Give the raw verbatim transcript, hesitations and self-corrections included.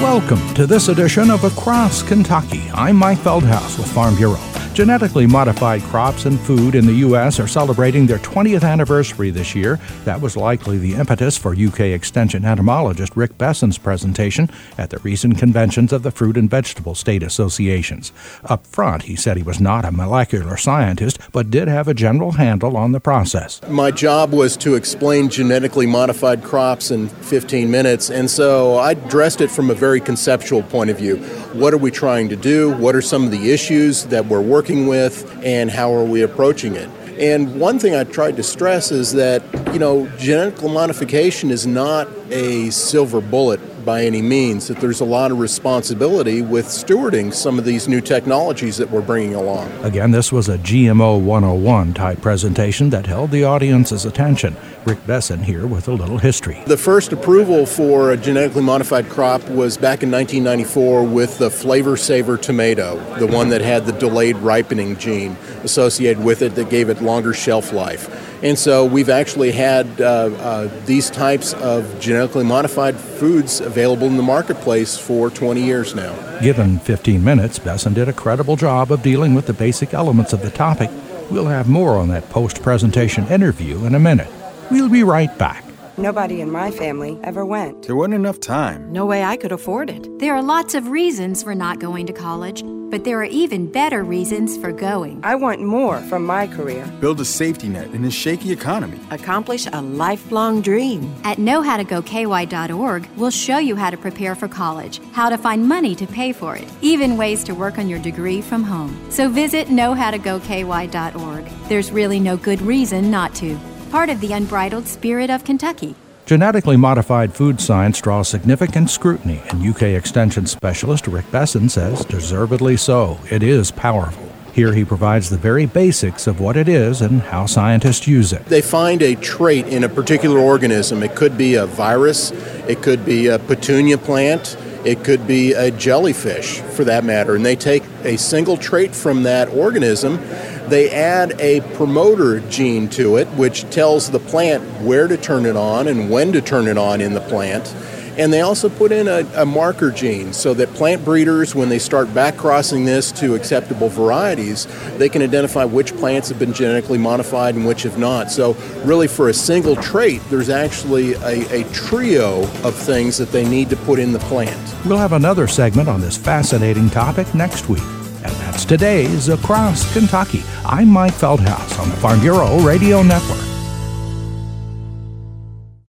Welcome to this edition of Across Kentucky. I'm Mike Feldhaus with Farm Bureau. Genetically modified crops and food in the U S are celebrating their twentieth anniversary this year. That was likely the impetus for U K Extension entomologist Rick Besson's presentation at the recent conventions of the Fruit and Vegetable State Associations. Up front, he said he was not a molecular scientist, but did have a general handle on the process. My job was to explain genetically modified crops in fifteen minutes, and so I addressed it from a very conceptual point of view. What are we trying to do? What are some of the issues that we're working with, and how are we approaching it? And one thing I tried to stress is that, you know, genetic modification is not a silver bullet by any means, that there's a lot of responsibility with stewarding some of these new technologies that we're bringing along. Again, this was a G M O one oh one type presentation that held the audience's attention. Rick Besson here with a little history. The first approval for a genetically modified crop was back in nineteen ninety-four with the Flavor Saver tomato, the one that had the delayed ripening gene associated with it that gave it longer shelf life. And so we've actually had uh, uh, these types of genetically modified foods available in the marketplace for twenty years now. Given fifteen minutes, Besson did a credible job of dealing with the basic elements of the topic. We'll have more on that post-presentation interview in a minute. We'll be right back. Nobody in my family ever went. There wasn't enough time. No way I could afford it. There are lots of reasons for not going to college, but there are even better reasons for going. I want more from my career. Build a safety net in a shaky economy. Accomplish a lifelong dream. At know how to go K Y dot org, we'll show you how to prepare for college, how to find money to pay for it, even ways to work on your degree from home. So visit know how to go K Y dot org. There's really no good reason not to. Part of the unbridled spirit of Kentucky. Genetically modified food science draws significant scrutiny, and U K Extension specialist Rick Besson says deservedly so. It is powerful. Here he provides the very basics of what it is and how scientists use it. They find a trait in a particular organism. It could be a virus, it could be a petunia plant, it could be a jellyfish for that matter, and they take a single trait from that organism. They add a promoter gene to it, which tells the plant where to turn it on and when to turn it on in the plant. And they also put in a, a marker gene so that plant breeders, when they start back crossing this to acceptable varieties, they can identify which plants have been genetically modified and which have not. So really for a single trait, there's actually a, a trio of things that they need to put in the plant. We'll have another segment on this fascinating topic next week. And that's today's Across Kentucky. I'm Mike Feldhaus on the Farm Bureau Radio Network.